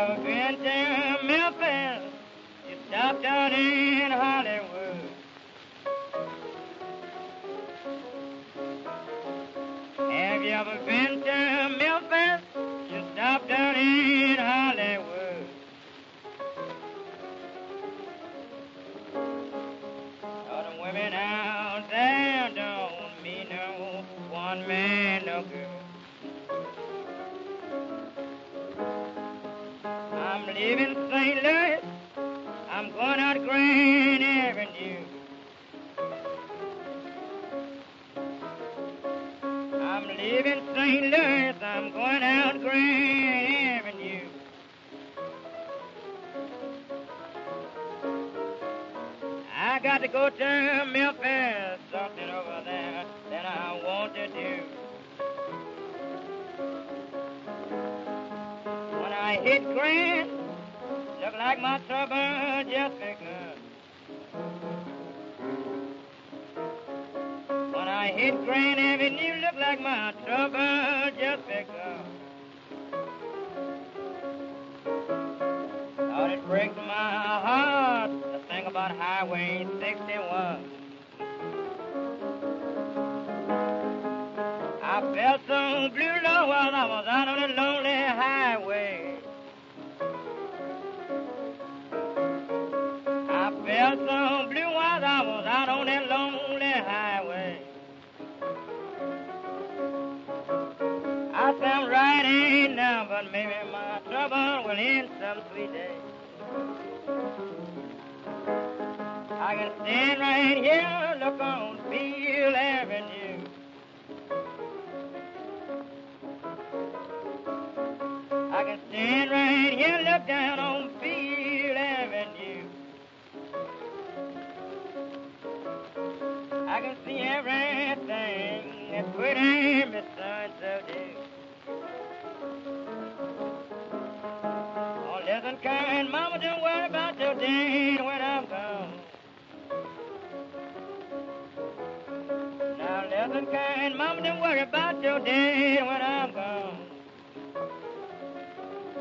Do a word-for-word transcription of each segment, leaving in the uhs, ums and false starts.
ever been to Memphis? You stopped out in Hollywood. Have you ever been to Memphis? You stopped out in Hollywood. All the women out there don't mean no one man no good. I'm leaving Saint Louis. I'm going out Grand Avenue. I'm leaving Saint Louis. I'm going out Grand Avenue. I got to go to Memphis, something over there that I want to do. When I hit Grand, look like my trouble just begun. When I hit Grand Avenue, look like my trouble just begun. Thought it breaks my heart to think about Highway sixty-one. I felt so blue, Lord, while I was out on the lonely highway. I felt so blue while I was out on that lonely highway. I said I'm riding now, but maybe my trouble will end some sweet day. I can stand right here, look on Field Avenue. I can stand right here, look down on Field Avenue. I can see everything that pretty Miss So-and-so do. Oh, listen, kind mama, don't worry about your day when I'm gone. Now, listen, kind mama, don't worry about your day when I'm gone.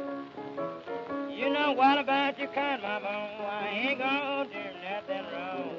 You know what about your kind mama? I ain't gonna do nothing wrong.